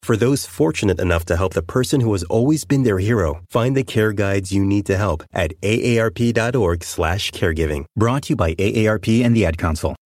For those fortunate enough to help the person who has always been their hero, find the care guides you need to help at aarp.org/caregiving. Brought to you by AARP and the Ad Council.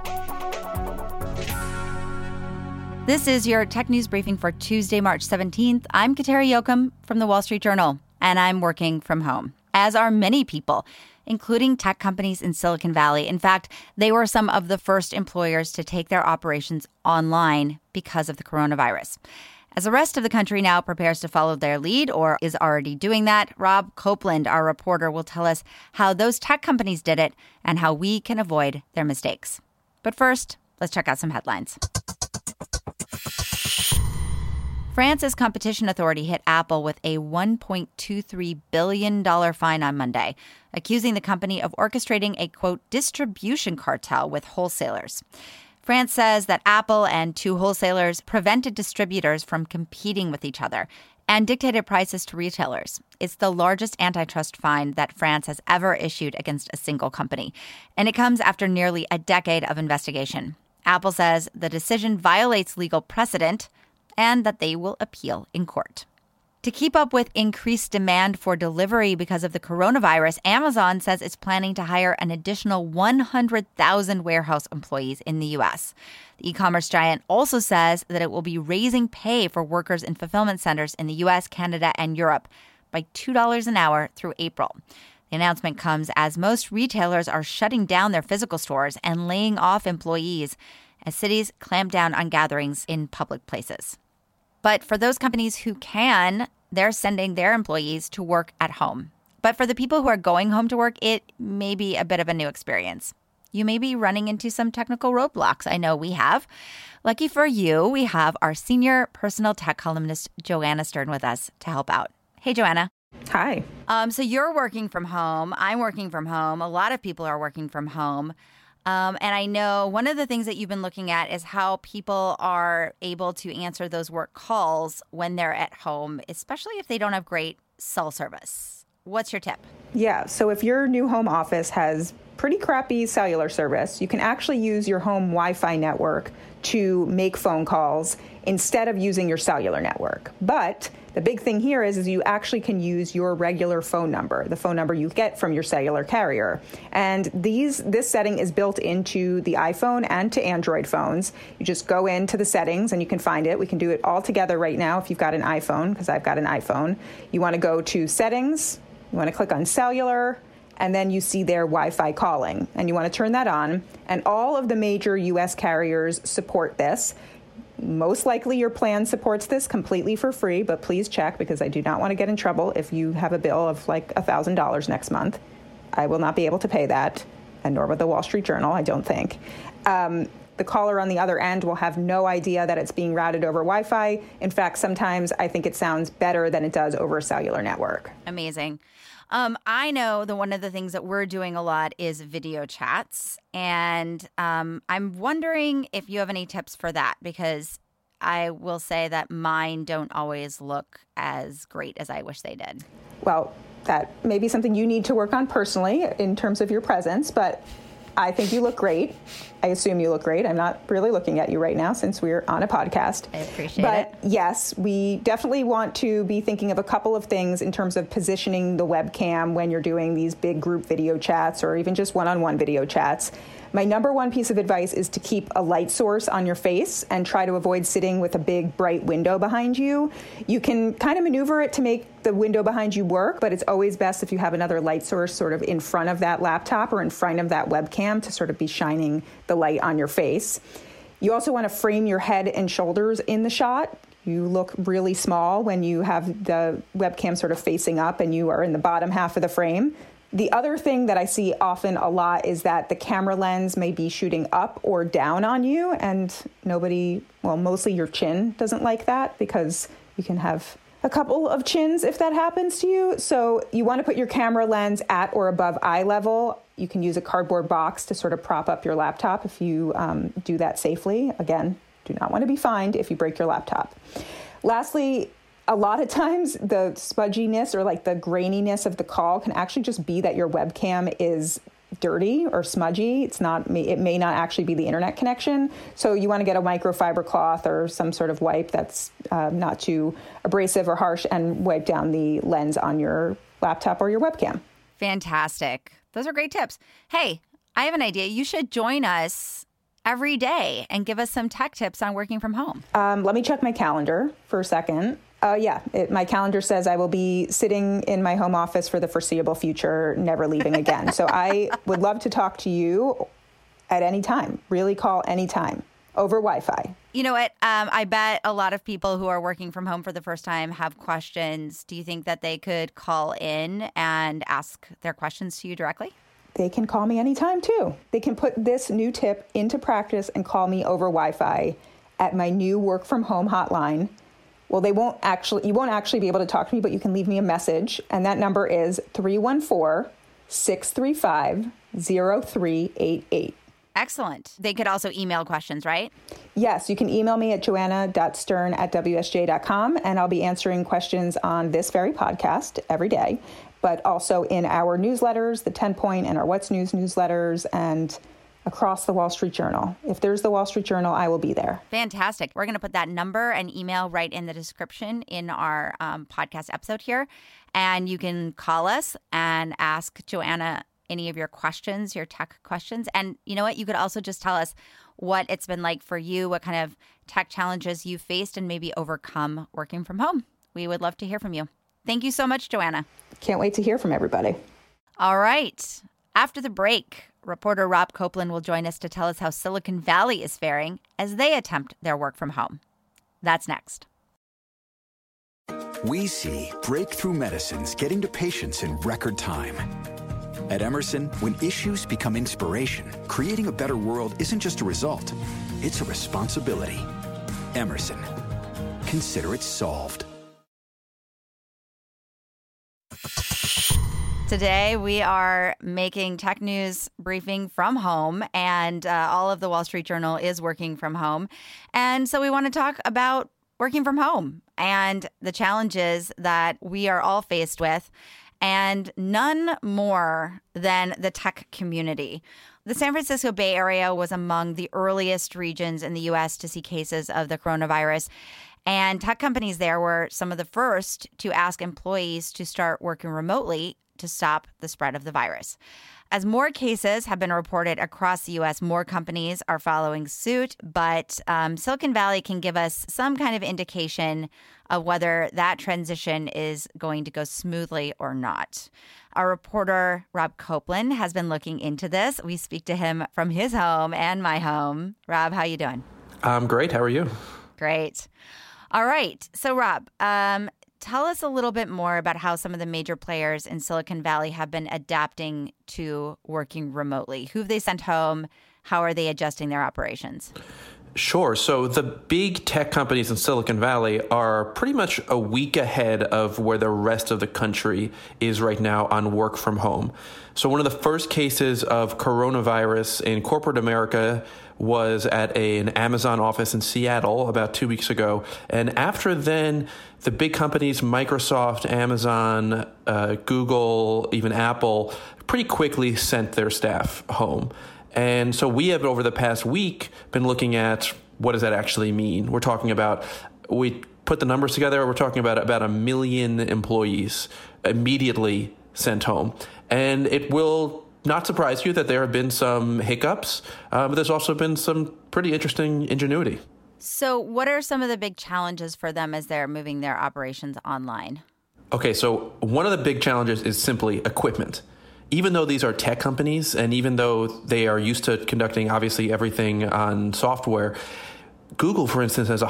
This is your tech news briefing for Tuesday, March 17th. I'm Kateri Jochum from the Wall Street Journal, and I'm working from home, as are many people, including tech companies in Silicon Valley. In fact, they were some of the first employers to take their operations online because of the coronavirus. As the rest of the country now prepares to follow their lead or is already doing that, Rob Copeland, our reporter, will tell us how those tech companies did it and how we can avoid their mistakes. But first, let's check out some headlines. France's competition authority hit Apple with a $1.23 billion fine on Monday, accusing the company of orchestrating a, quote, distribution cartel with wholesalers. France says that Apple and two wholesalers prevented distributors from competing with each other and dictated prices to retailers. It's the largest antitrust fine that France has ever issued against a single company, and it comes after nearly a decade of investigation. Apple says the decision violates legal precedent and that they will appeal in court. To keep up with increased demand for delivery because of the coronavirus, Amazon says it's planning to hire an additional 100,000 warehouse employees in the U.S. The e-commerce giant also says that it will be raising pay for workers in fulfillment centers in the U.S., Canada, and Europe by $2 an hour through April. The announcement comes as most retailers are shutting down their physical stores and laying off employees as cities clamp down on gatherings in public places. But for those companies who can, they're sending their employees to work at home. But for the people who are going home to work, it may be a bit of a new experience. You may be running into some technical roadblocks. I know we have. Lucky for you, we have our senior personal tech columnist, Joanna Stern, with us to help out. Hey, Joanna. Hi. So you're working from home. I'm working from home. A lot of people are working from home. And I know one of the things that you've been looking at is how people are able to answer those work calls when they're at home, especially if they don't have great cell service. What's your tip? Yeah, so if your new home office has pretty crappy cellular service, you can actually use your home Wi-Fi network to make phone calls instead of using your cellular network. But the big thing here is you actually can use your regular phone number, the phone number you get from your cellular carrier. And this setting is built into the iPhone and to Android phones. You just go into the settings and you can find it. We can do it all together right now if you've got an iPhone, because I've got an iPhone. You want to go to settings, you want to click on cellular, and then you see their Wi-Fi calling. And you want to turn that on. And all of the major U.S. carriers support this. Most likely your plan supports this completely for free, but please check because I do not want to get in trouble if you have a bill of like $1,000 next month. I will not be able to pay that, and nor will the Wall Street Journal, I don't think. The caller on the other end will have no idea that it's being routed over Wi-Fi. In fact, sometimes I think it sounds better than it does over a cellular network. Amazing. I know that one of the things that we're doing a lot is video chats. And I'm wondering if you have any tips for that, because I will say that mine don't always look as great as I wish they did. Well, that may be something you need to work on personally in terms of your presence, but I think you look great. I assume you look great. I'm not really looking at you right now since we're on a podcast. I appreciate it. But yes, we definitely want to be thinking of a couple of things in terms of positioning the webcam when you're doing these big group video chats or even just one-on-one video chats. My number one piece of advice is to keep a light source on your face and try to avoid sitting with a big bright window behind you. You can kind of maneuver it to make the window behind you work, but it's always best if you have another light source sort of in front of that laptop or in front of that webcam to sort of be shining the light on your face. You also want to frame your head and shoulders in the shot. You look really small when you have the webcam sort of facing up and you are in the bottom half of the frame. The other thing that I see often a lot is that the camera lens may be shooting up or down on you, and mostly your chin doesn't like that because you can have a couple of chins if that happens to you. So you want to put your camera lens at or above eye level. You can use a cardboard box to sort of prop up your laptop if you do that safely. Again, do not want to be fined if you break your laptop. Lastly, a lot of times the smudginess or like the graininess of the call can actually just be that your webcam is dirty or smudgy. It may not actually be the internet connection. So you want to get a microfiber cloth or some sort of wipe that's not too abrasive or harsh and wipe down the lens on your laptop or your webcam. Fantastic. Those are great tips. Hey, I have an idea. You should join us every day and give us some tech tips on working from home. Let me check my calendar for a second. My calendar says I will be sitting in my home office for the foreseeable future, never leaving again. So I would love to talk to you at any time. Really call anytime over Wi-Fi. You know what? I bet a lot of people who are working from home for the first time have questions. Do you think that they could call in and ask their questions to you directly? They can call me anytime too. They can put this new tip into practice and call me over Wi-Fi at my new work from home hotline. Well, you won't actually be able to talk to me, but you can leave me a message. And that number is 314-635-0388. Excellent. They could also email questions, right? Yes, you can email me at joanna.stern@wsj.com, and I'll be answering questions on this very podcast every day, but also in our newsletters, the 10 Point and our What's News newsletters, and across the Wall Street Journal. If there's the Wall Street Journal, I will be there. Fantastic. We're going to put that number and email right in the description in our podcast episode here. And you can call us and ask Joanna any of your questions, your tech questions. And you know what? You could also just tell us what it's been like for you, what kind of tech challenges you faced and maybe overcome working from home. We would love to hear from you. Thank you so much, Joanna. Can't wait to hear from everybody. All right. After the break, reporter Rob Copeland will join us to tell us how Silicon Valley is faring as they attempt their work from home. That's next. We see breakthrough medicines getting to patients in record time. At Emerson, when issues become inspiration, creating a better world isn't just a result, it's a responsibility. Emerson. Consider it solved. Today, we are making tech news briefing from home, and all of the Wall Street Journal is working from home. And so we want to talk about working from home and the challenges that we are all faced with, and none more than the tech community. The San Francisco Bay Area was among the earliest regions in the U.S. to see cases of the coronavirus. And tech companies there were some of the first to ask employees to start working remotely to stop the spread of the virus. As more cases have been reported across the U.S., more companies are following suit, but Silicon Valley can give us some kind of indication of whether that transition is going to go smoothly or not. Our reporter, Rob Copeland, has been looking into this. We speak to him from his home and my home. Rob, how you doing? I'm great. How are you? Great. All right. So, Rob, tell us a little bit more about how some of the major players in Silicon Valley have been adapting to working remotely. Who have they sent home? How are they adjusting their operations? Sure. So the big tech companies in Silicon Valley are pretty much a week ahead of where the rest of the country is right now on work from home. So one of the first cases of coronavirus in corporate America was at an Amazon office in Seattle about 2 weeks ago. And after then, the big companies, Microsoft, Amazon, Google, even Apple, pretty quickly sent their staff home. And so we have, over the past week, been looking at what does that actually mean. We're talking about, we put the numbers together, we're talking about 1 million employees immediately sent home. And it will not surprise you that there have been some hiccups, but there's also been some pretty interesting ingenuity. So what are some of the big challenges for them as they're moving their operations online? Okay, so one of the big challenges is simply equipment. Even though these are tech companies, and even though they are used to conducting, obviously, everything on software, Google, for instance, has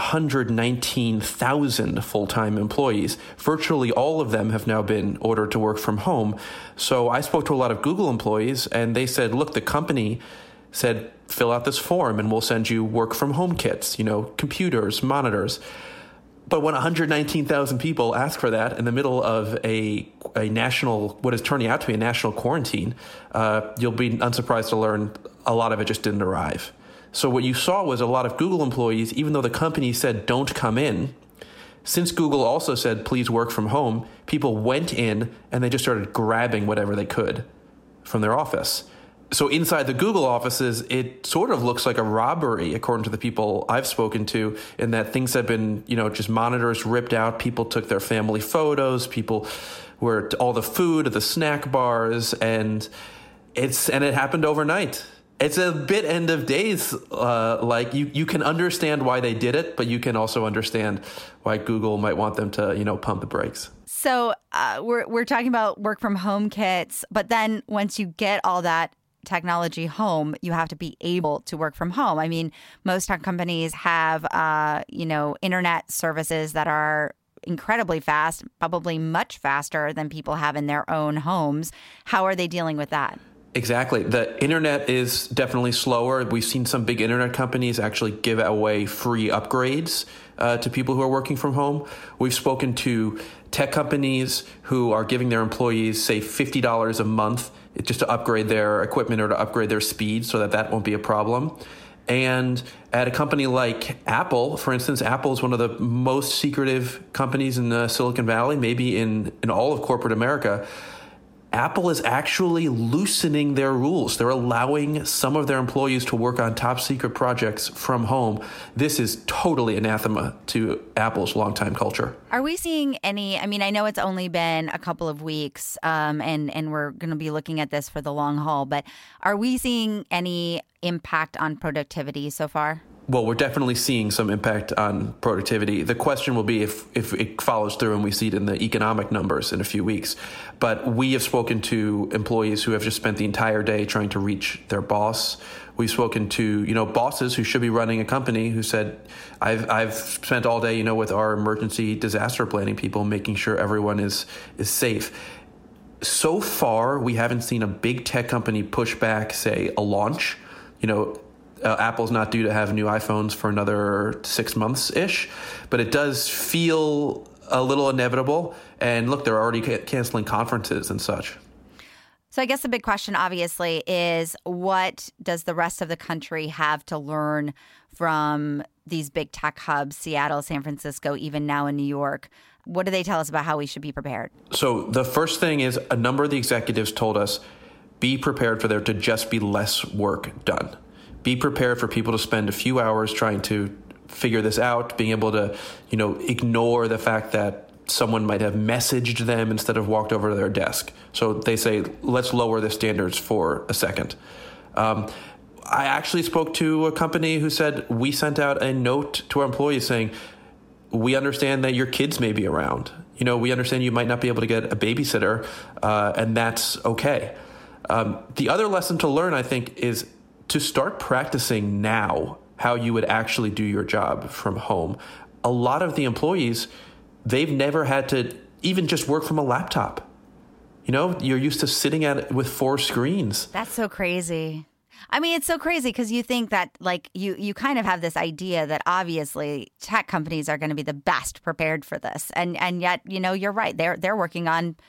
119,000 full-time employees. Virtually all of them have now been ordered to work from home. So I spoke to a lot of Google employees, and they said, look, the company said, fill out this form, and we'll send you work-from-home kits, computers, monitors. But when 119,000 people ask for that in the middle of a national, what is turning out to be a national quarantine, you'll be unsurprised to learn a lot of it just didn't arrive. So what you saw was a lot of Google employees, even though the company said don't come in, since Google also said please work from home, people went in and they just started grabbing whatever they could from their office. So inside the Google offices, it sort of looks like a robbery, according to the people I've spoken to, in that things have been, just monitors ripped out. People took their family photos. People were all the food, the snack bars, and it happened overnight. It's a bit end of days. Like you can understand why they did it, but you can also understand why Google might want them to, pump the brakes. So we're talking about work from home kits, but then once you get all that technology home, you have to be able to work from home. I mean, most tech companies have, internet services that are incredibly fast, probably much faster than people have in their own homes. How are they dealing with that? Exactly. The internet is definitely slower. We've seen some big internet companies actually give away free upgrades to people who are working from home. We've spoken to tech companies who are giving their employees, say, $50 a month just to upgrade their equipment or to upgrade their speed so that won't be a problem. And at a company like Apple, for instance, Apple is one of the most secretive companies in Silicon Valley, maybe in all of corporate America. Apple is actually loosening their rules. They're allowing some of their employees to work on top secret projects from home. This is totally anathema to Apple's longtime culture. Are we seeing any, I know it's only been a couple of weeks and we're going to be looking at this for the long haul, but are we seeing any impact on productivity so far? Well, we're definitely seeing some impact on productivity. The question will be if it follows through and we see it in the economic numbers in a few weeks. But we have spoken to employees who have just spent the entire day trying to reach their boss. We've spoken to, bosses who should be running a company who said, I've spent all day, with our emergency disaster planning people, making sure everyone is safe. So far, we haven't seen a big tech company push back, say, a launch. Apple's not due to have new iPhones for another 6 months-ish, but it does feel a little inevitable. And look, they're already canceling conferences and such. So I guess the big question, obviously, is what does the rest of the country have to learn from these big tech hubs, Seattle, San Francisco, even now in New York? What do they tell us about how we should be prepared? So the first thing is a number of the executives told us, be prepared for there to just be less work done. Be prepared for people to spend a few hours trying to figure this out, being able to, ignore the fact that someone might have messaged them instead of walked over to their desk. So they say, let's lower the standards for a second. I actually spoke to a company who said, we sent out a note to our employees saying, we understand that your kids may be around. We understand you might not be able to get a babysitter, and that's okay. The other lesson to learn, I think, is to start practicing now how you would actually do your job from home. A lot of the employees, they've never had to even just work from a laptop. You're used to sitting at it with 4 screens. That's so crazy. It's so crazy because you think that you kind of have this idea that obviously tech companies are going to be the best prepared for this. And yet, you're right. They're working on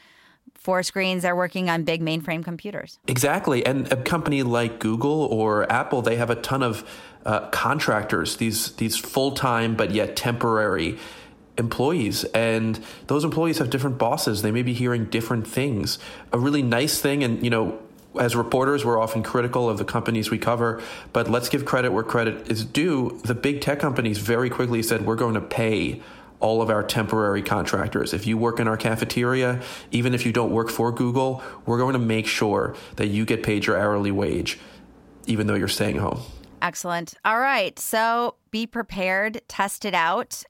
4 screens, they're working on big mainframe computers. Exactly. And a company like Google or Apple, they have a ton of contractors, these full-time but yet temporary employees. And those employees have different bosses. They may be hearing different things. A really nice thing, and as reporters, we're often critical of the companies we cover, but let's give credit where credit is due. The big tech companies very quickly said, we're going to pay all of our temporary contractors. If you work in our cafeteria, even if you don't work for Google, we're going to make sure that you get paid your hourly wage, even though you're staying home. Excellent. All right. So be prepared, test it out,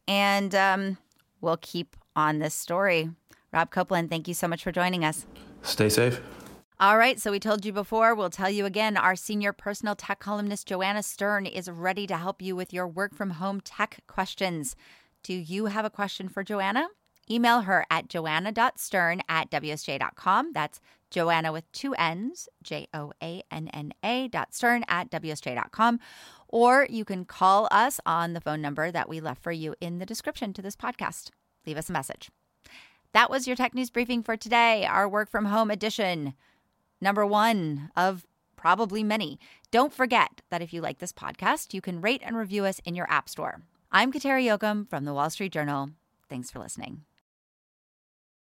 and we'll keep on this story. Rob Copeland, thank you so much for joining us. Stay safe. All right. So we told you before, we'll tell you again. Our senior personal tech columnist, Joanna Stern, is ready to help you with your work from home tech questions. Do you have a question for Joanna? Email her at joanna.stern@wsj.com. That's Joanna with 2 N's, JOANNA.stern@wsj.com. Or you can call us on the phone number that we left for you in the description to this podcast. Leave us a message. That was your Tech News Briefing for today, our work from home edition, number 1 of probably many. Don't forget that if you like this podcast, you can rate and review us in your app store. I'm Kateri Jochum from The Wall Street Journal. Thanks for listening.